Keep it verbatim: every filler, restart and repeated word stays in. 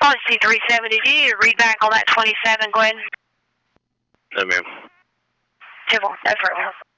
Policy three seventy, do you need to read back on that twenty-seven, Glenn? No, ma'am. Civil, no problem.